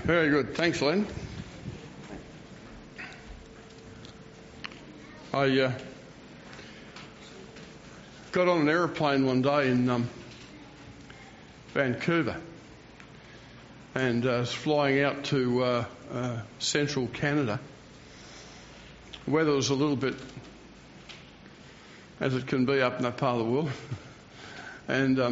Very good. Thanks, Len. I got on an aeroplane one day in Vancouver and was flying out to central Canada. The weather was a little bit as it can be up in that part of the world. And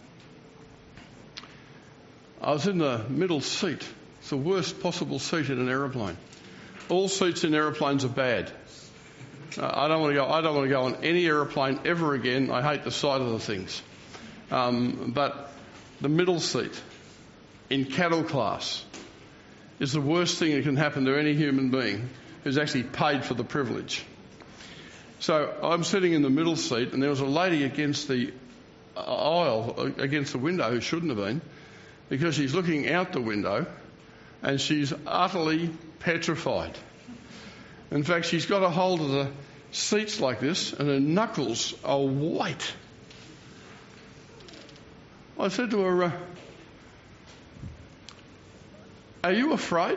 I was in the middle seat. It's the worst possible seat in an aeroplane. All seats in aeroplanes are bad. I don't want to go on any aeroplane ever again. I hate the sight of the things. But the middle seat in cattle class is the worst thing that can happen to any human being who's actually paid for the privilege. So I'm sitting in the middle seat, and there was a lady against the aisle, against the window, who shouldn't have been, because she's looking out the window and she's utterly petrified. In fact, she's got a hold of the seats like this and her knuckles are white. I said to her, "Are you afraid?"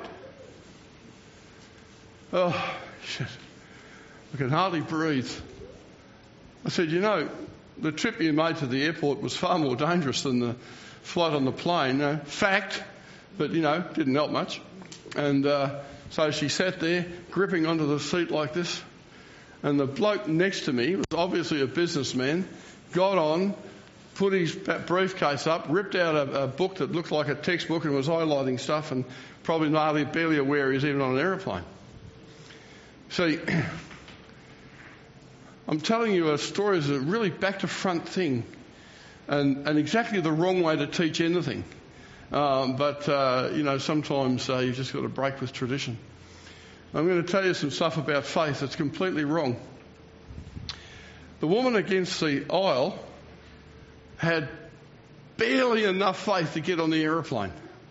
Oh, shit. I can hardly breathe. I said, "You know, the trip you made to the airport was far more dangerous than the flight on the plane." Fact, but, didn't help much. And so she sat there, gripping onto the seat like this. And the bloke next to me was obviously a businessman, got on, put his briefcase up, ripped out a book that looked like a textbook and was highlighting stuff, and probably barely aware he was even on an aeroplane. See, I'm telling you a story is a really back-to-front thing and exactly the wrong way to teach anything. But sometimes you've just got to break with tradition. I'm going to tell you some stuff about faith that's completely wrong. The woman against the aisle had barely enough faith to get on the aeroplane.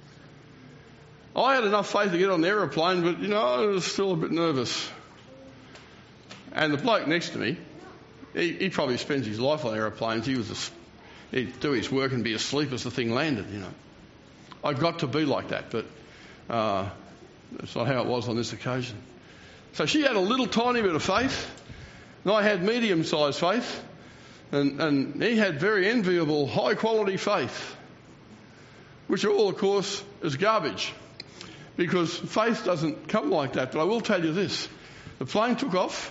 I had enough faith to get on the aeroplane, but, I was still a bit nervous. And the bloke next to me, he probably spends his life on aeroplanes. He'd do his work and be asleep as the thing landed, I got to be like that, but that's not how it was on this occasion. So she had a little tiny bit of faith, and I had medium-sized faith, and he had very enviable, high-quality faith, which all, of course, is garbage, because faith doesn't come like that. But I will tell you this. The plane took off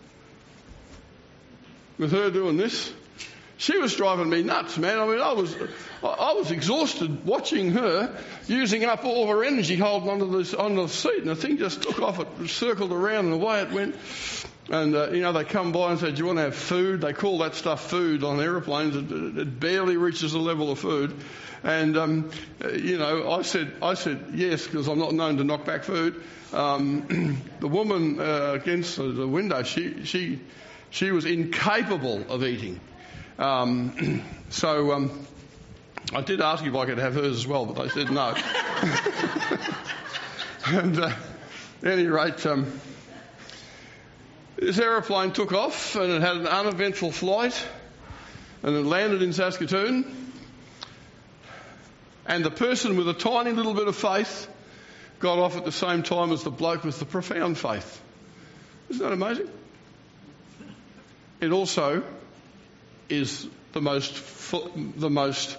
with her doing this. She was driving me nuts, man. I mean, I was exhausted watching her using up all of her energy holding onto the seat, and the thing just took off. It circled around, and away it went. And they come by and say, "Do you want to have food?" They call that stuff food on aeroplanes. It barely reaches the level of food. And I said yes, because I'm not known to knock back food. The woman against the window, she was incapable of eating. So I did ask if I could have hers as well, but they said no. And at any rate, this aeroplane took off and it had an uneventful flight, and it landed in Saskatoon. And the person with a tiny little bit of faith got off at the same time as the bloke with the profound faith. Isn't that amazing? It also is the most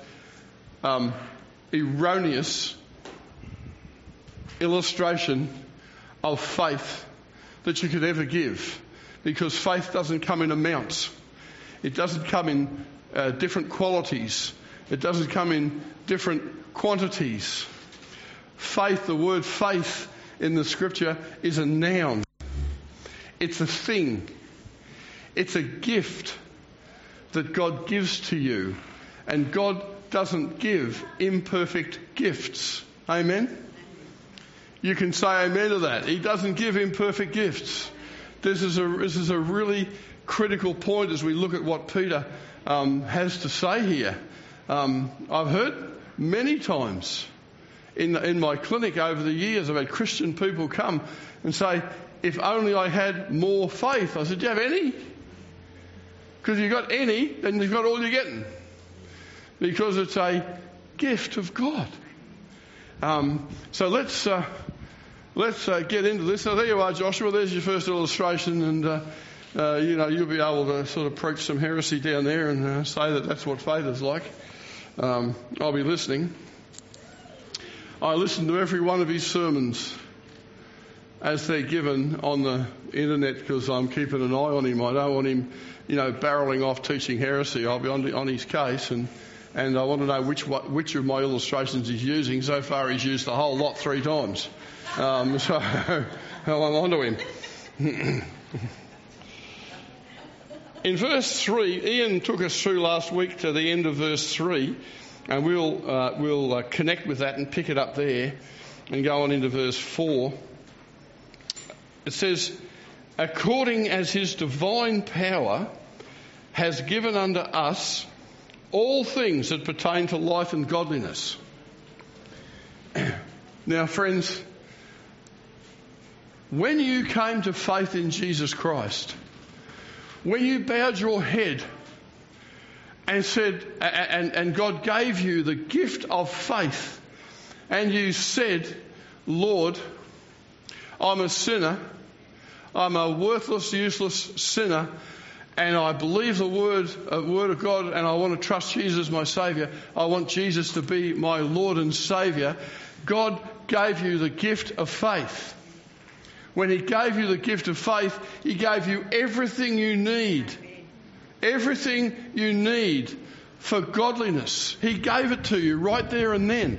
erroneous illustration of faith that you could ever give, because faith doesn't come in amounts. It doesn't come in different qualities. It doesn't come in different quantities. Faith, the word faith in the scripture is a noun. It's a thing. It's a gift that God gives to you. And God doesn't give imperfect gifts. Amen? You can say amen to that. He doesn't give imperfect gifts. This is a really critical point as we look at what Peter has to say here. I've heard many times in my clinic over the years, I've had Christian people come and say, "If only I had more faith." I said, "Do you have any?" Because if you've got any, then you've got all you're getting. Because it's a gift of God. So let's get into this. Now there you are, Joshua. There's your first illustration, and you'll be able to sort of preach some heresy down there and say that that's what faith is like. I'll be listening. I listen to every one of his sermons as they're given on the internet because I'm keeping an eye on him. I don't want him, barreling off teaching heresy. I'll be on his case, and I want to know which of my illustrations he's using. So far, he's used the whole lot 3 times. So I'm on to him. In verse 3, Ian took us through last week to the end of verse 3, and we'll connect with that and pick it up there and go on into verse 4. It says, according as his divine power has given unto us all things that pertain to life and godliness. Now, friends, when you came to faith in Jesus Christ, when you bowed your head and said, and God gave you the gift of faith, and you said, Lord, I'm a sinner, I'm a worthless, useless sinner, and I believe the word of God, and I want to trust Jesus as my Saviour. I want Jesus to be my Lord and Saviour. God gave you the gift of faith. When he gave you the gift of faith, he gave you everything you need. Everything you need for godliness. He gave it to you right there and then.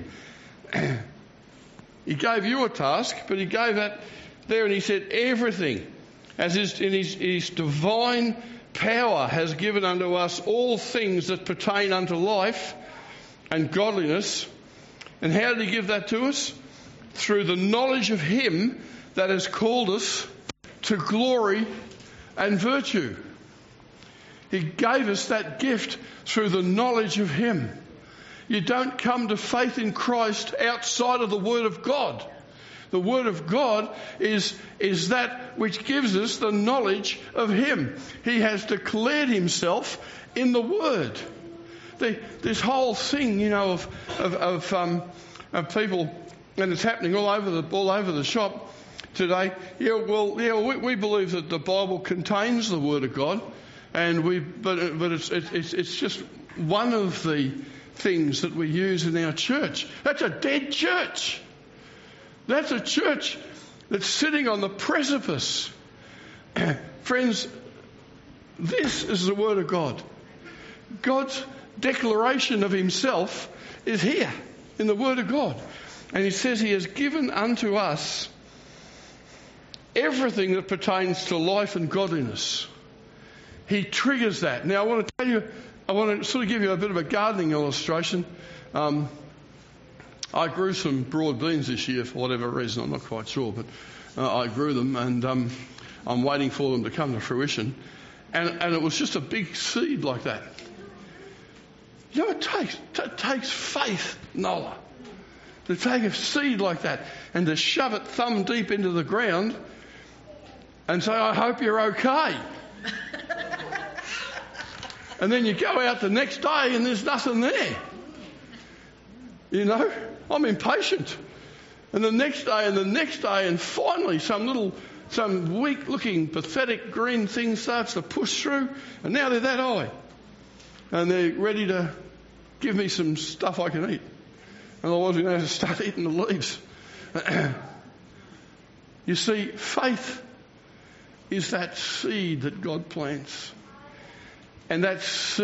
He gave you a task, but he gave that there, and he said everything, as his divine power has given unto us all things that pertain unto life and godliness. And how did he give that to us? Through the knowledge of him that has called us to glory and virtue. He gave us that gift through the knowledge of him. You don't come to faith in Christ outside of the Word of God. The Word of God is that which gives us the knowledge of him. He has declared himself in the Word. This whole thing, of people, and it's happening all over the shop today. We believe that the Bible contains the Word of God, but it's just one of the things that we use in our church. That's a dead church. That's a church that's sitting on the precipice. Friends, this is the Word of God. God's declaration of himself is here in the Word of God. And he says he has given unto us everything that pertains to life and godliness. He triggers that. Now I want to sort of give you a bit of a gardening illustration. I grew some broad beans this year for whatever reason, I'm not quite sure, but I grew them, and I'm waiting for them to come to fruition. And it was just a big seed like that. It takes faith, Nola, to take a seed like that and to shove it thumb deep into the ground and say, I hope you're okay. And then you go out the next day and there's nothing there. I'm impatient. And the next day, and finally some weak-looking, pathetic green thing starts to push through, and now they're that high. And they're ready to give me some stuff I can eat. Otherwise, we're going to start eating the leaves. You see, faith is that seed that God plants. And that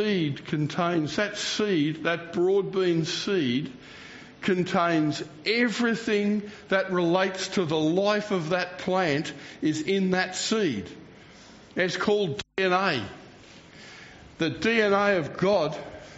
broad bean seed, contains everything that relates to the life of that plant is in that seed. It's called DNA. The DNA of God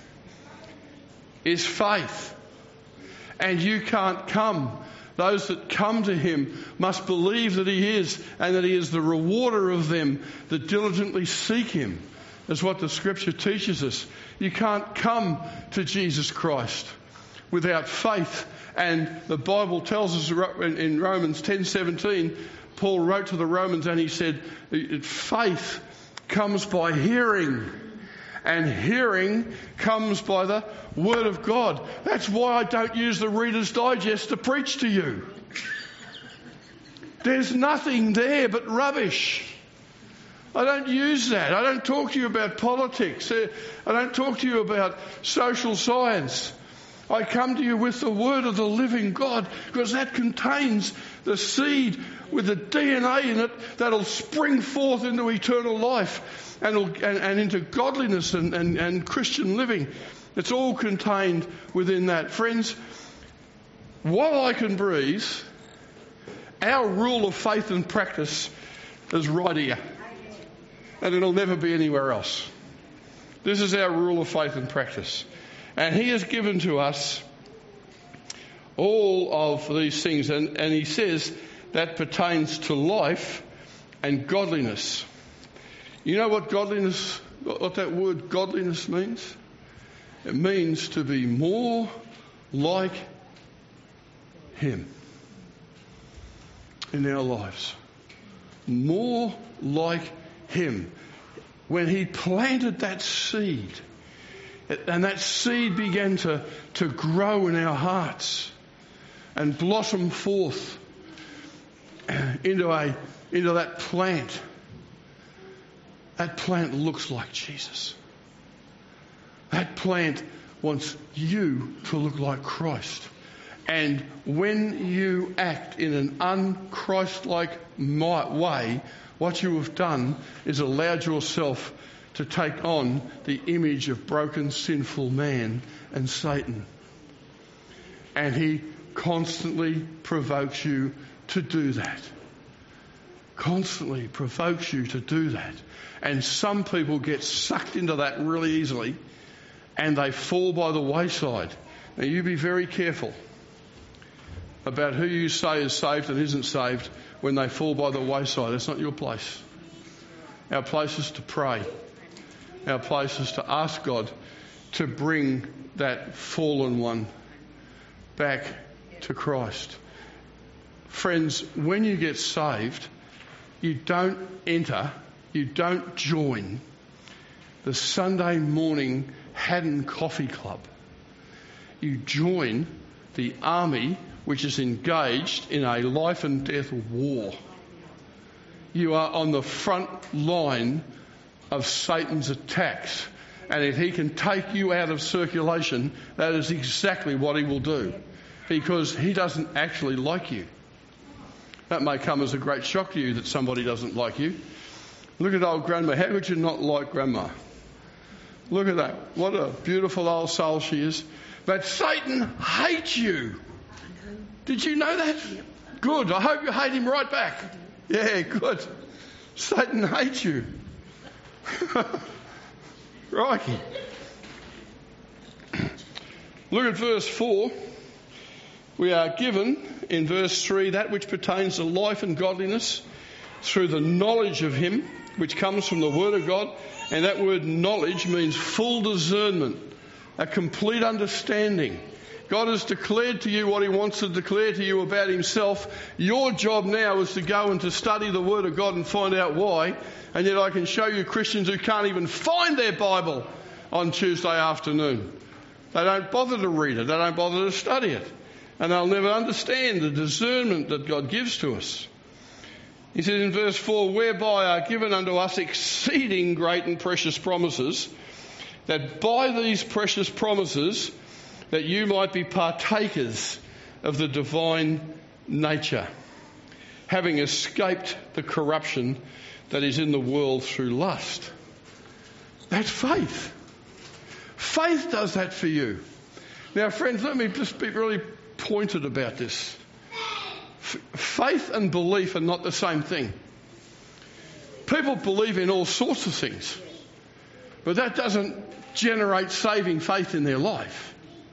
is faith. And you can't come. Those that come to him must believe that he is, and that he is the rewarder of them that diligently seek him. That's what the scripture teaches us. You can't come to Jesus Christ without faith. And the Bible tells us in Romans 10:17, Paul wrote to the Romans and he said, faith comes by hearing, And hearing comes by the Word of God. That's why I don't use the Reader's Digest to preach to you. There's nothing there but rubbish. I don't use that. I don't talk to you about politics. I don't talk to you about social science. I come to you with the Word of the living God, because that contains the seed with the DNA in it that'll spring forth into eternal life and into godliness and Christian living. It's all contained within that. Friends, while I can breathe, our rule of faith and practice is right here. And it'll never be anywhere else. This is our rule of faith and practice. And He has given to us all of these things. And He says that pertains to life and godliness. You know what godliness, what that word godliness means? It means to be more like Him in our lives. More like Him. When He planted that seed, and that seed began to grow in our hearts and blossom forth into that plant. That plant looks like Jesus. That plant wants you to look like Christ. And when you act in an un-Christ-like way, what you have done is allowed yourself to take on the image of broken, sinful man and Satan. And he constantly provokes you to do that. Constantly provokes you to do that. And some people get sucked into that really easily and they fall by the wayside. Now you be very careful about who you say is saved and isn't saved when they fall by the wayside. That's not your place. Our place is to pray. Our place is to ask God to bring that fallen one back to Christ. Friends, when you get saved, you don't join the Sunday morning Haddon Coffee Club. You join the army which is engaged in a life and death war. You are on the front line of Satan's attacks. And if he can take you out of circulation, that is exactly what he will do. Because he doesn't actually like you. That may come as a great shock to you that somebody doesn't like you. Look at old Grandma. How could you not like Grandma? Look at that. What a beautiful old soul she is. But Satan hates you. Did you know that? Yep. Good. I hope you hate him right back. Yeah, good. Satan hates you. Crikey. Look at verse 4. We are given, in verse 3, that which pertains to life and godliness through the knowledge of Him, which comes from the Word of God. And that word knowledge means full discernment, a complete understanding. God has declared to you what He wants to declare to you about Himself. Your job now is to go and to study the Word of God and find out why. And yet I can show you Christians who can't even find their Bible on Tuesday afternoon. They don't bother to read it. They don't bother to study it. And they'll never understand the discernment that God gives to us. He says in verse 4, whereby are given unto us exceeding great and precious promises, that by these precious promises that you might be partakers of the divine nature, having escaped the corruption that is in the world through lust. That's faith. Faith does that for you. Now, friends, let me just be really pointed about this. Faith and belief are not the same thing. People believe in all sorts of things, but that doesn't generate saving faith in their life.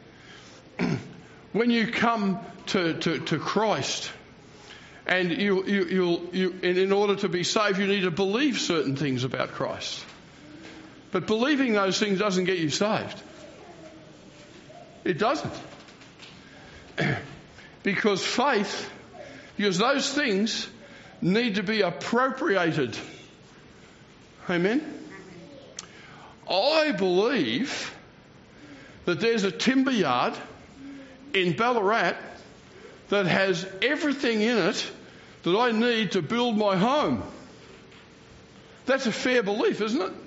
When you come to Christ, and in order to be saved, you need to believe certain things about Christ. But believing those things doesn't get you saved. It doesn't. Because those things need to be appropriated. Amen? I believe that there's a timber yard in Ballarat that has everything in it that I need to build my home. That's a fair belief, isn't it?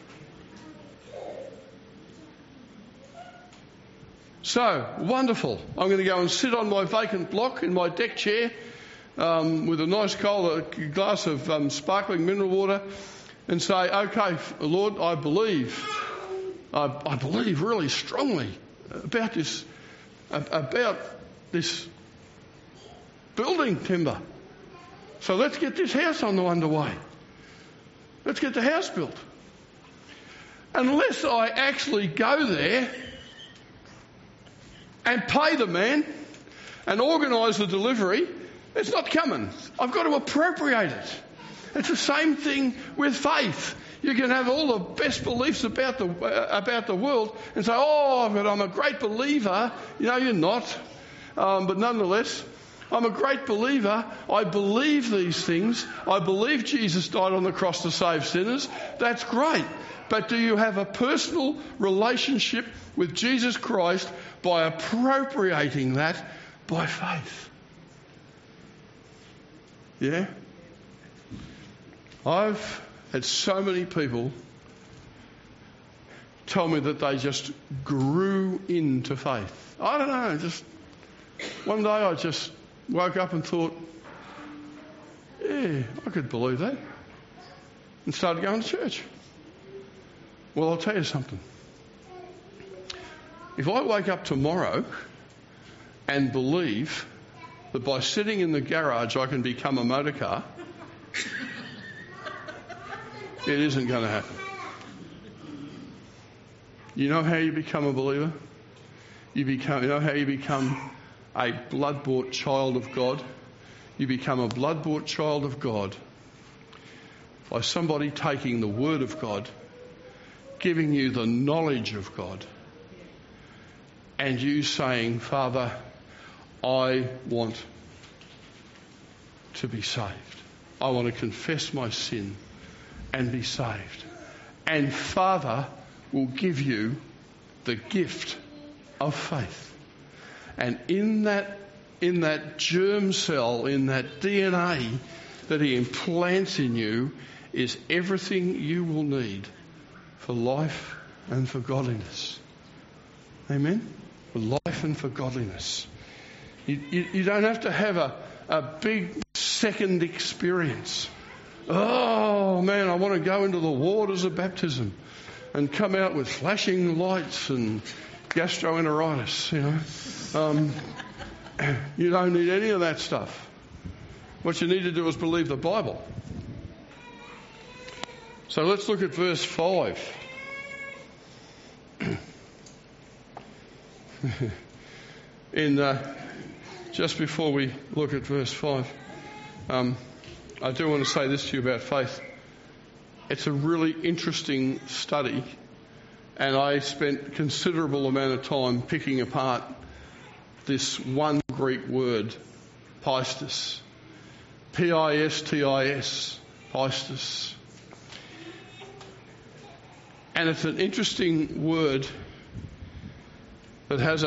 So, wonderful. I'm going to go and sit on my vacant block in my deck chair with a nice cold glass of sparkling mineral water and say, okay, Lord, I believe really strongly about this building timber. So let's get this house underway. Let's get the house built. Unless I actually go there and pay the man and organise the delivery, it's not coming. I've got to appropriate it. It's the same thing with faith. You can have all the best beliefs about the world and say, oh, but I'm a great believer. You know, you're not. But nonetheless, I'm a great believer. I believe these things. I believe Jesus died on the cross to save sinners. That's great. But do you have a personal relationship with Jesus Christ by appropriating that by faith? Yeah? I've had so many people tell me that they just grew into faith. I don't know, just one day I just woke up and thought, yeah, I could believe that, and started going to church. Well, I'll tell you something. If I wake up tomorrow and believe that by sitting in the garage I can become a motor car, it isn't going to happen. You know how you become a believer? You know how you become a blood-bought child of God? You become a blood-bought child of God by somebody taking the Word of God, giving you the knowledge of God, and you saying, Father, I want to be saved. I want to confess my sin and be saved. And Father will give you the gift of faith. And in that germ cell, in that DNA that He implants in you, is everything you will need for life and for godliness. Amen? For life and for godliness. You don't have to have a big second experience. Oh man, I want to go into the waters of baptism and come out with flashing lights and gastroenteritis, you know. You don't need any of that stuff. What you need to do is believe the Bible. So let's look at verse 5. Just before we look at verse 5, I do want to say this to you about faith. It's a really interesting study, and I spent considerable amount of time picking apart this one Greek word, pistis. P-I-S-T-I-S, pistis. And it's an interesting word that has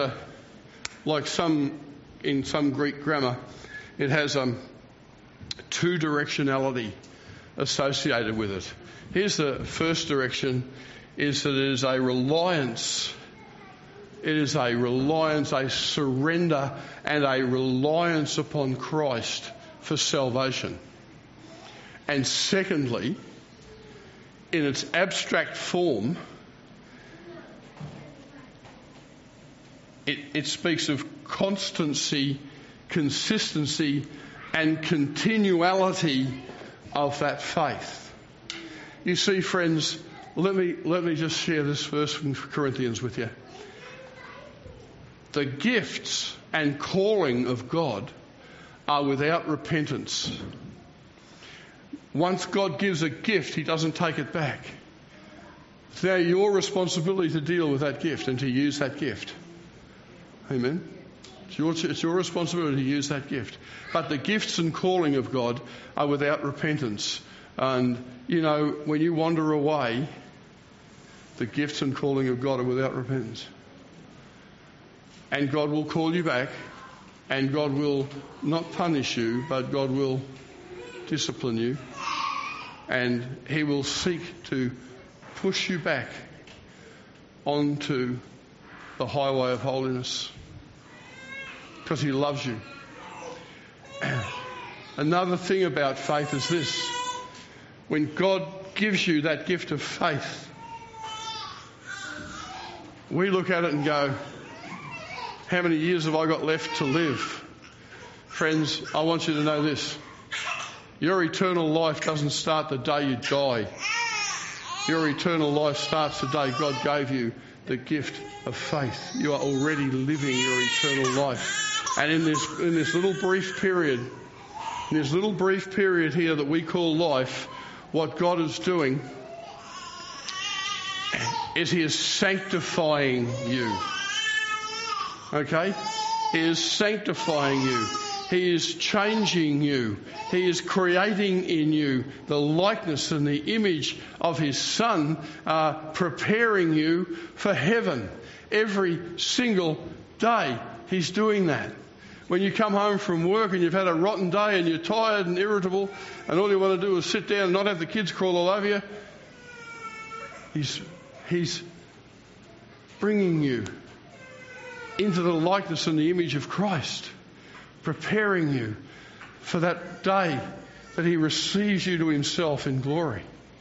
in some Greek grammar, it has two-directionality associated with it. Here's the first direction, is that it is a reliance. It is a reliance, a surrender and a reliance upon Christ for salvation. And secondly, in its abstract form, it speaks of constancy, consistency and continuality of that faith. You see, friends, let me just share this verse from Corinthians with you. The gifts and calling of God are without repentance. Once God gives a gift, He doesn't take it back. It's now your responsibility to deal with that gift and to use that gift. Amen? It's your responsibility to use that gift. But the gifts and calling of God are without repentance. And, you know, when you wander away, the gifts and calling of God are without repentance. And God will call you back, and God will not punish you, but God will discipline you, and He will seek to push you back onto the highway of holiness because He loves you. Another thing about faith is this: when God gives you that gift of faith, we look at it and go, how many years have I got left to live? Friends, I want you to know this: your eternal life doesn't start the day you die. Your eternal life starts the day God gave you the gift of faith. You are already living your eternal life. And in this little brief period here that we call life, what God is doing is He is sanctifying you. Okay? He is sanctifying you. He is changing you. He is creating in you the likeness and the image of His Son, preparing you for heaven. Every single day He's doing that. When you come home from work and you've had a rotten day and you're tired and irritable and all you want to do is sit down and not have the kids crawl all over you, He's bringing you into the likeness and the image of Christ, preparing you for that day that He receives you to Himself in glory.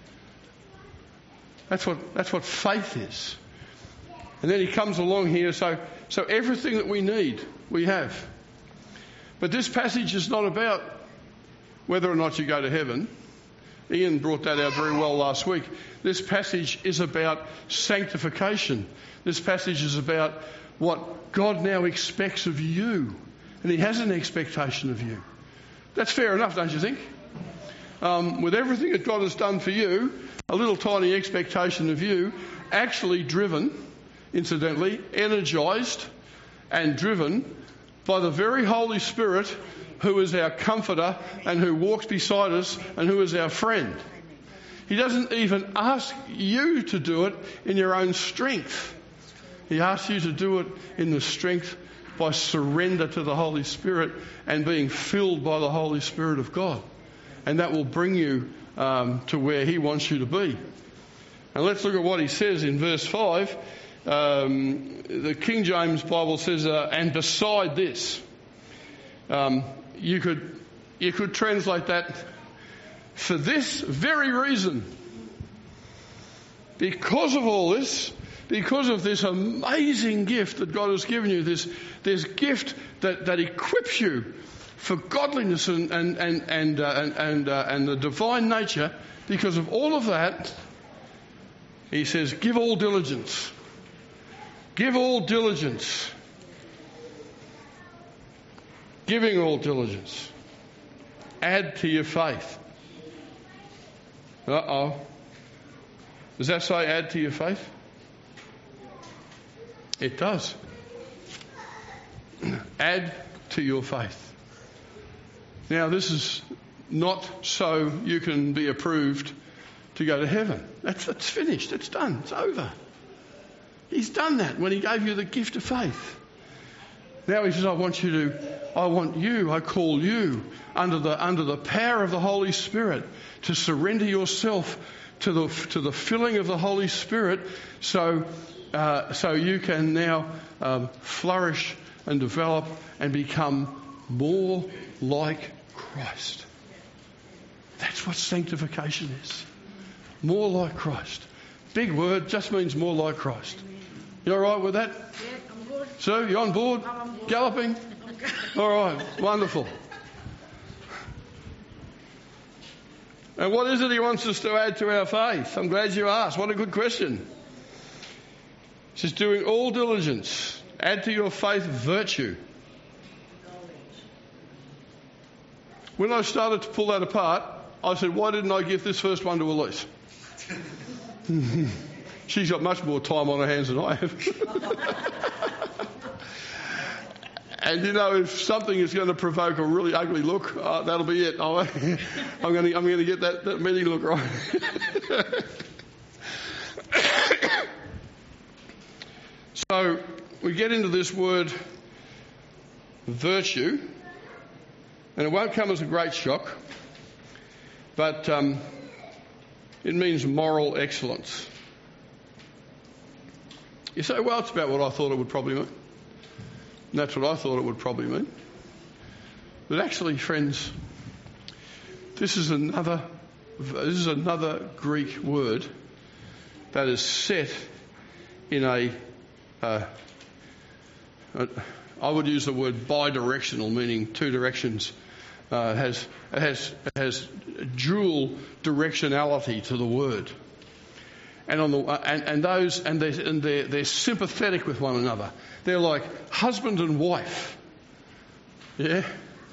That's what faith is. And then He comes along here, so everything that we need, we have. But this passage is not about whether or not you go to heaven. Ian brought that out very well last week. This passage is about sanctification. This passage is about what God now expects of you. And He has an expectation of you. That's fair enough, don't you think? With everything that God has done for you, a little tiny expectation of you, actually driven, incidentally, energised and driven by the very Holy Spirit, who is our comforter and who walks beside us and who is our friend. He doesn't even ask you to do it in your own strength. He asks you to do it in the strength by surrender to the Holy Spirit and being filled by the Holy Spirit of God. And that will bring you to where He wants you to be. And let's look at what He says in verse 5. The King James Bible says, and beside this. You could translate that, for this very reason. Because of all this, because of this amazing gift that God has given you, this gift that equips you for godliness and the divine nature, because of all of that, He says, give all diligence. Give all diligence. Giving all diligence. Add to your faith. Uh-oh. Does that say add to your faith? It does. Add to your faith. Now, this is not so you can be approved to go to heaven. That's finished. It's done. It's over. He's done that when He gave you the gift of faith. Now He says, I call you under the power of the Holy Spirit to surrender yourself to the filling of the Holy Spirit, so you can now flourish and develop and become more like Christ. That's what sanctification is. More like Christ. Big word, just means more like Christ. You all right with that? Yeah, I'm good. So, you on board? I'm on board. Galloping? All right, wonderful. And what is it He wants us to add to our faith? I'm glad you asked. What a good question. He says, doing all diligence, add to your faith virtue. When I started to pull that apart, I said, why didn't I give this first one to Elise? She's got much more time on her hands than I have. And if something is going to provoke a really ugly look, that'll be it. I'm going to get that meaty look right. So we get into this word virtue, and it won't come as a great shock, but it means moral excellence. You say, well, it's about what I thought it would probably mean. And that's what I thought it would probably mean. But actually, friends, this is another Greek word that is set in I would use the word bi-directional, meaning two directions. It has dual directionality to the word, and they're sympathetic with one another. They're like husband and wife. Yeah.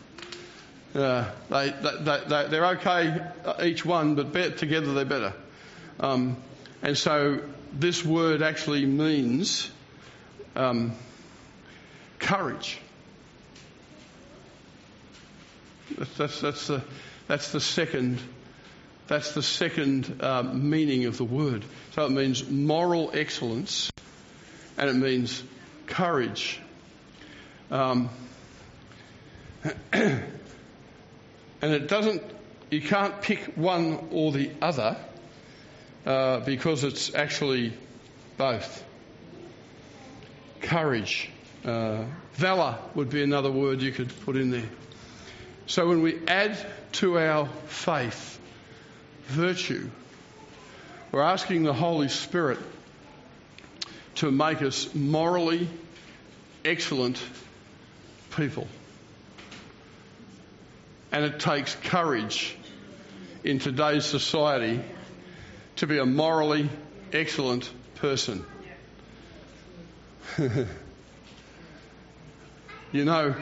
They're okay each one, but together they're better. And so this word actually means courage. That's the second meaning of the word. So it means moral excellence, and it means courage. And it doesn't. You can't pick one or the other because it's actually both. Courage, valour would be another word you could put in there. So when we add to our faith virtue, we're asking the Holy Spirit to make us morally excellent people. And it takes courage in today's society to be a morally excellent person. You know,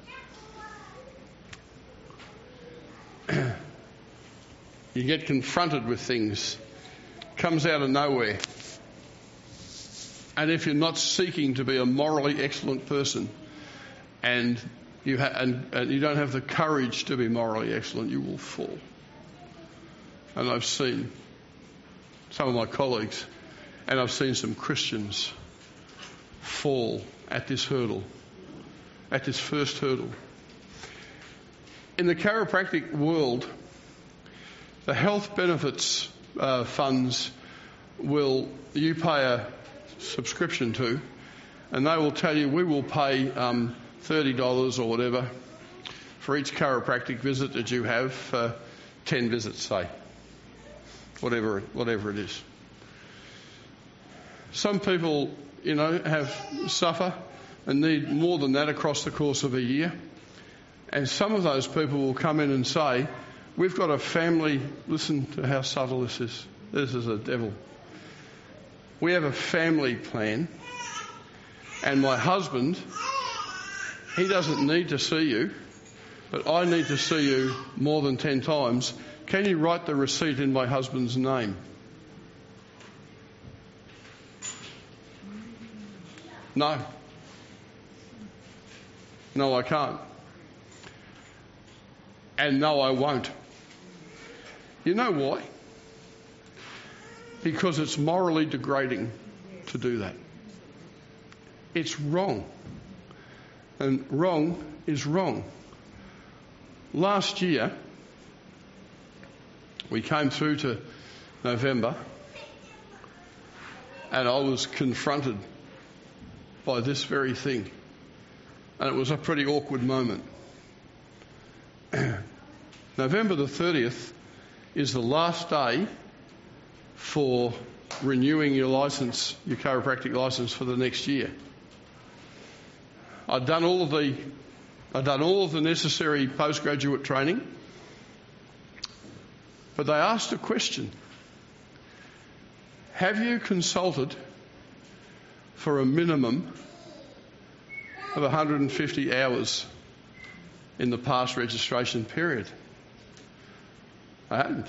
you get confronted with things, comes out of nowhere. And if you're not seeking to be a morally excellent person, and you don't have the courage to be morally excellent, you will fall. And I've seen some of my colleagues, and I've seen some Christians fall at this hurdle, at this first hurdle. In the chiropractic world, the health benefits funds you pay a subscription to, and they will tell you, we will pay $30 or whatever for each chiropractic visit that you have for 10 visits, say. Whatever it is. Some people, suffer and need more than that across the course of a year. And some of those people will come in and say, we've got a family, listen to how subtle this is. This is a devil. We have a family plan, and my husband, he doesn't need to see you, but I need to see you more than 10 times. Can you write the receipt in my husband's name? No. No, I can't. And no, I won't. You know why? Because it's morally degrading to do that. It's wrong. And wrong is wrong. Last year, we came through to November, and I was confronted by this very thing. And it was a pretty awkward moment. November the 30th is the last day for renewing your license, your chiropractic license for the next year. I'd done all of the necessary postgraduate training, but they asked a question. Have you consulted for a minimum of 150 hours in the past registration period? I hadn't.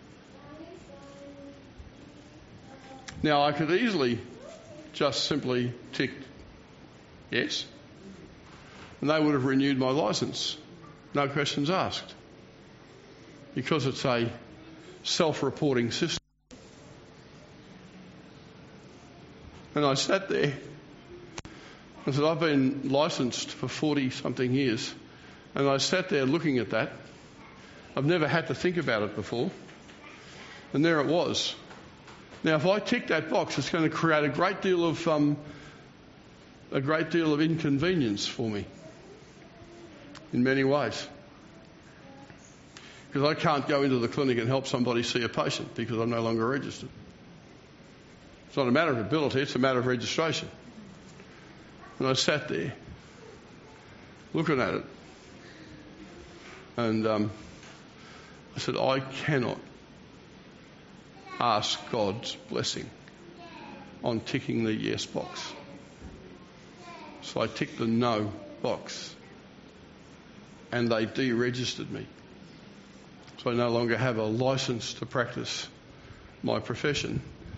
Now, I could easily just simply tick yes, and they would have renewed my licence. No questions asked. Because it's a self-reporting system. And I sat there I said, I've been licensed for 40-something years. And I sat there looking at that. I've never had to think about it before. And there it was. Now, if I tick that box, it's going to create a great deal of inconvenience for me in many ways. Because I can't go into the clinic and help somebody see a patient because I'm no longer registered. It's not a matter of ability, it's a matter of registration. And I sat there looking at it. And I said, I cannot ask God's blessing on ticking the yes box. So I ticked the no box. And they deregistered me. So I no longer have a license to practice my profession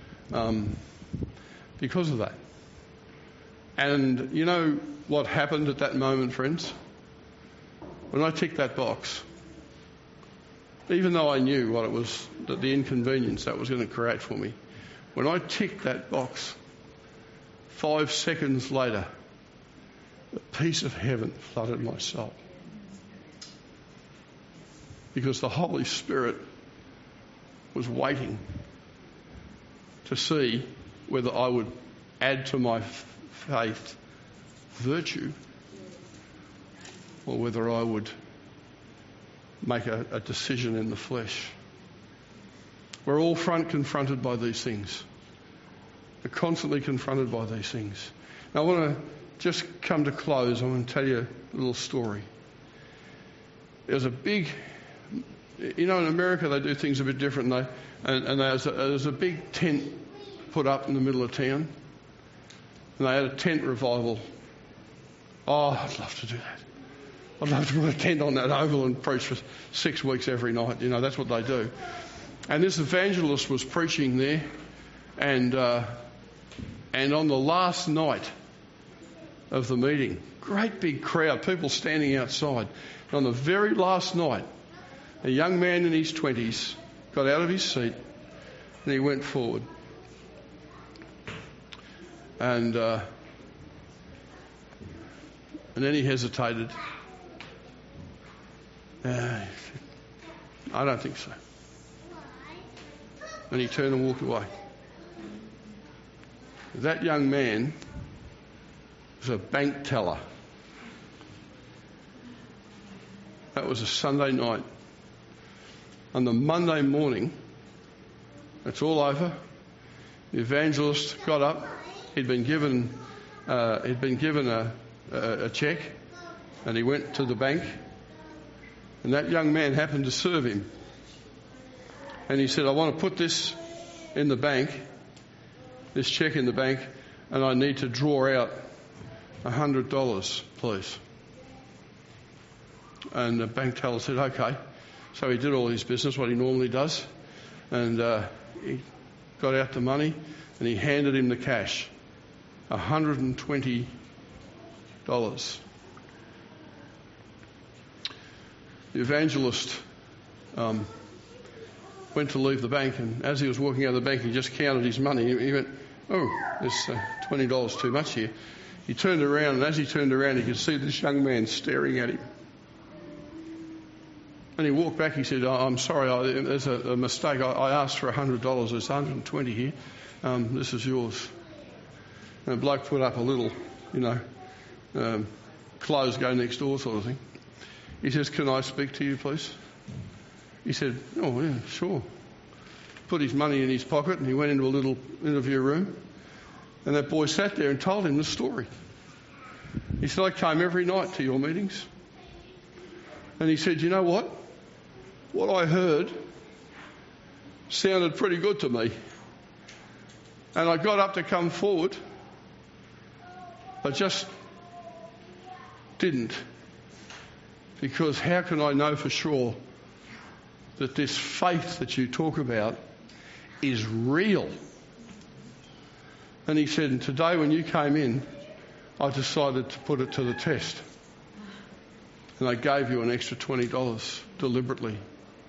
because of that. And you know what happened at that moment, friends? When I ticked that box, even though I knew what it was, that the inconvenience that was going to create for me, when I ticked that box, 5 seconds later, the peace of heaven flooded my soul. Because the Holy Spirit was waiting to see whether I would add to my faith virtue or whether I would make a decision in the flesh. We're all confronted by these things. We're constantly confronted by these things. Now I want to just come to close. I want to tell you a little story. There's a big... You know, in America they do things a bit different. And there's a big tent put up in the middle of town. And they had a tent revival. Oh, I'd love to do that. I'd love to put a tent on that oval and preach for 6 weeks every night. You know, that's what they do. And this evangelist was preaching there. And on the last night of the meeting, great big crowd, people standing outside. And on the very last night, a young man in his 20s got out of his seat and he went forward. And then he hesitated. I don't think so. And he turned and walked away. That young man was a bank teller. That was a Sunday night. On the Monday morning, it's all over. The evangelist got up. He'd been given a cheque, and he went to the bank. And that young man happened to serve him. And he said, I want to put this in the bank, this cheque in the bank, and I need to draw out $100, please. And the bank teller said, okay. So he did all his business, what he normally does. And he got out the money and he handed him the cash. $120. The evangelist went to leave the bank, and as he was walking out of the bank, he just counted his money. He went, oh, there's $20 too much here. He turned around, and as he turned around, he could see this young man staring at him. And he walked back. He said, oh, I'm sorry, there's a mistake. I asked for $100. There's $120 here. This is yours. And the bloke put up a little, clothes go next door sort of thing. He says, can I speak to you, please? He said, oh, yeah, sure. Put his money in his pocket and he went into a little interview room. And that boy sat there and told him the story. He said, I came every night to your meetings. And he said, you know what? What I heard sounded pretty good to me. And I got up to come forward. I just didn't. Because how can I know for sure that this faith that you talk about is real? And he said, and today when you came in, I decided to put it to the test. And I gave you an extra $20 deliberately.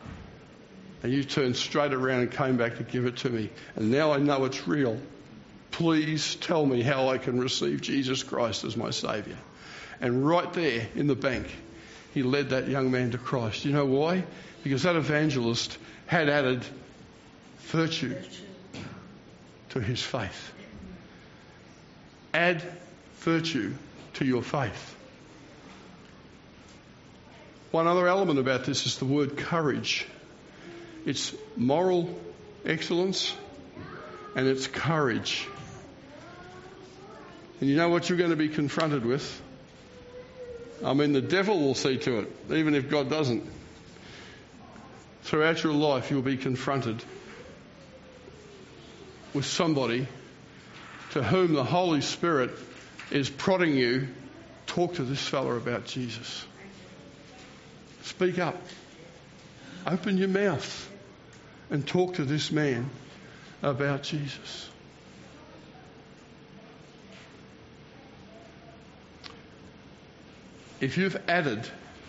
And you turned straight around and came back to give it to me. And now I know it's real. please tell me how I can receive Jesus Christ as my Saviour. And right there in the bank, he led that young man to Christ. You know why? Because that evangelist had added virtue to his faith. Add virtue to your faith. One other element about this is the word courage. It's moral excellence and it's courage. And you know what you're going to be confronted with? I mean, the devil will see to it, even if God doesn't. Throughout your life, you'll be confronted with somebody to whom the Holy Spirit is prodding you. Talk to this fella about Jesus. Speak up. Open your mouth and talk to this man about Jesus. If you've added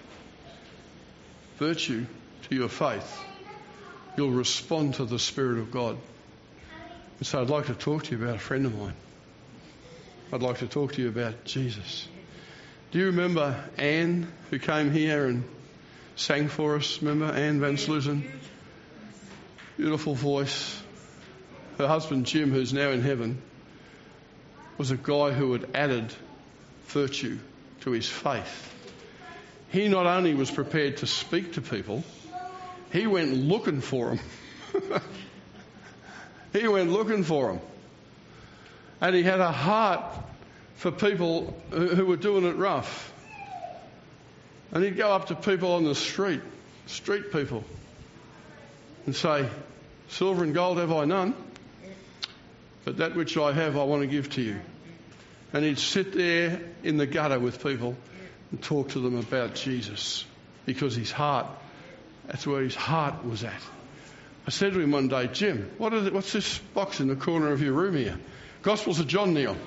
virtue to your faith, you'll respond to the Spirit of God. And so I'd like to talk to you about a friend of mine. I'd like to talk to you about Jesus. Do you remember Anne, who came here and sang for us? Remember Anne Van Slooten? Beautiful voice. Her husband Jim, who's now in heaven, was a guy who had added virtue to his faith. He not only was prepared to speak to people, he went looking for them. He went looking for them. And he had a heart for people who were doing it rough. And he'd go up to people on the street people, and say, "Silver and gold have I none, but that which I have I want to give to you." And he'd sit there in the gutter with people and talk to them about Jesus, because his heart, that's where his heart was at. I said to him one day, "Jim, what's this box in the corner of your room here?" Gospels of John, Neil.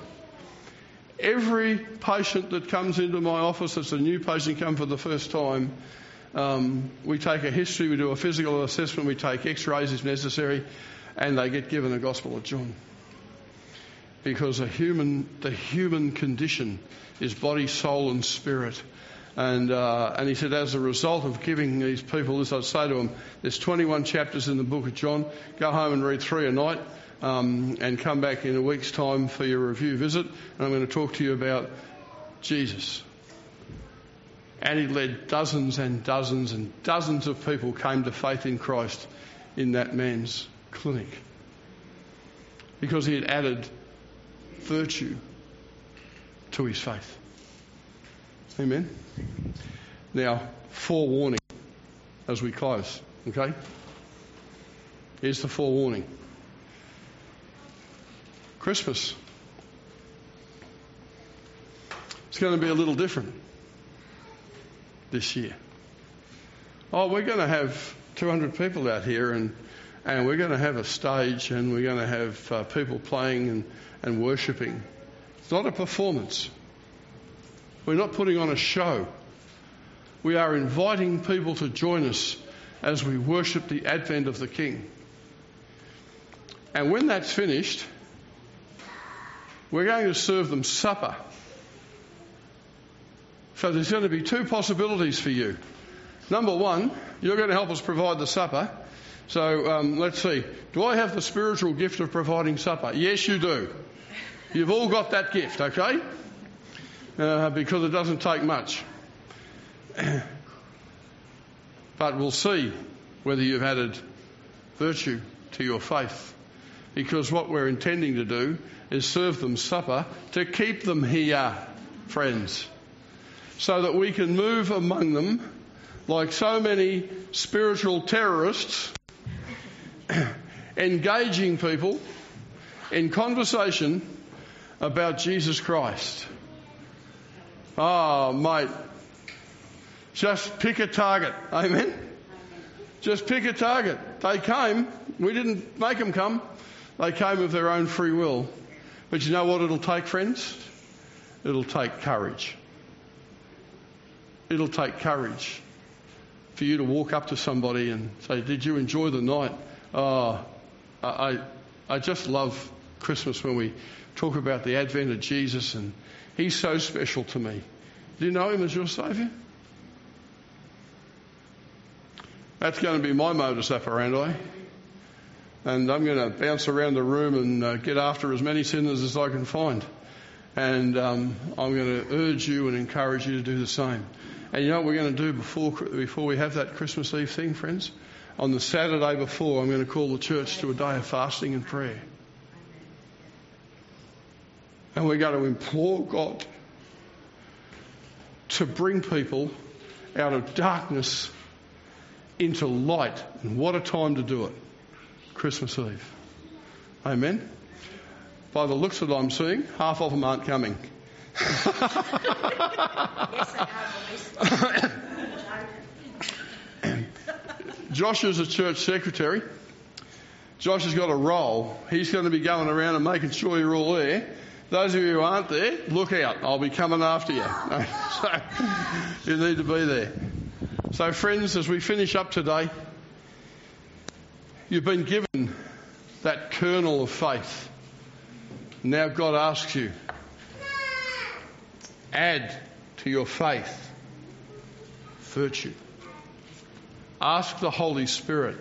Every patient that comes into my office that's a new patient come for the first time, we take a history, we do a physical assessment, we take x-rays if necessary, and they get given a Gospel of John. Because the human condition is body, soul and spirit. And he said, as a result of giving these people this, I'd say to them, there's 21 chapters in the book of John. Go home and read 3 a night, and come back in a week's time for your review visit. And I'm going to talk to you about Jesus. And he led dozens and dozens and dozens of people came to faith in Christ in that man's clinic. Because he had added virtue to his faith. Amen. Now, forewarning as we close, okay? Here's the forewarning. Christmas. It's going to be a little different this year. Oh, we're going to have 200 people out here and we're going to have a stage and we're going to have people playing and worshipping. It's not a performance. We're not putting on a show. We are inviting people to join us as we worship the advent of the King. And when that's finished, we're going to serve them supper. So there's going to be 2 possibilities for you. Number 1, you're going to help us provide the supper. So let's see. Do I have the spiritual gift of providing supper? Yes, you do. You've all got that gift, okay? Because it doesn't take much. But we'll see whether you've added virtue to your faith. Because what we're intending to do is serve them supper to keep them here, friends. So that we can move among them like so many spiritual terrorists, engaging people in conversation about Jesus Christ. Oh, mate, just pick a target. Amen? Just pick a target. They came. We didn't make them come. They came of their own free will. But you know what it'll take, friends? It'll take courage. It'll take courage for you to walk up to somebody and say, "Did you enjoy the night? Oh, I just love Christmas when we talk about the advent of Jesus, and he's so special to me. Do you know him as your Saviour? That's going to be my modus operandi. And I'm going to bounce around the room and get after as many sinners as I can find. And I'm going to urge you and encourage you to do the same. And you know what we're going to do before we have that Christmas Eve thing, friends? On the Saturday before, I'm going to call the church to a day of fasting and prayer. And we're going to implore God to bring people out of darkness into light. And what a time to do it. Christmas Eve. Amen. By the looks that I'm seeing, half of them aren't coming. Josh is a church secretary. Josh has got a role. He's going to be going around and making sure you're all there. Those of you who aren't there, look out. I'll be coming after you. So you need to be there. So friends, as we finish up today, you've been given that kernel of faith. Now God asks you, add to your faith virtue. Ask the Holy Spirit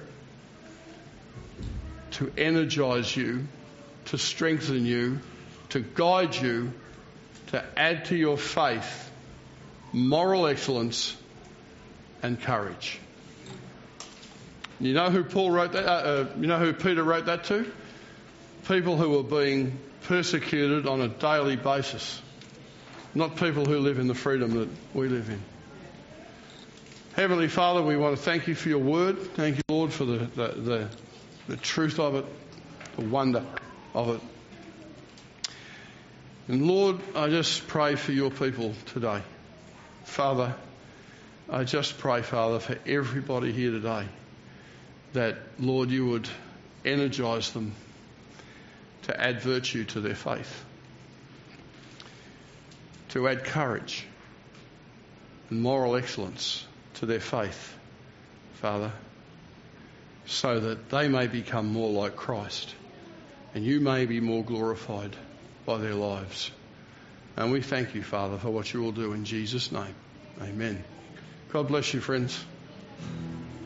to energise you, to strengthen you, to guide you, to add to your faith moral excellence and courage. You know who Paul wrote that? You know who Peter wrote that to? People who are being persecuted on a daily basis, not people who live in the freedom that we live in. Heavenly Father, we want to thank you for your word. Thank you, Lord, for the truth of it, the wonder of it. And Lord, I just pray for your people today. Father, I just pray, Father, for everybody here today, that, Lord, you would energise them to add virtue to their faith, to add courage and moral excellence to their faith, Father, so that they may become more like Christ and you may be more glorified by their lives. And we thank you, Father, for what you will do in Jesus' name. Amen. God bless you, friends.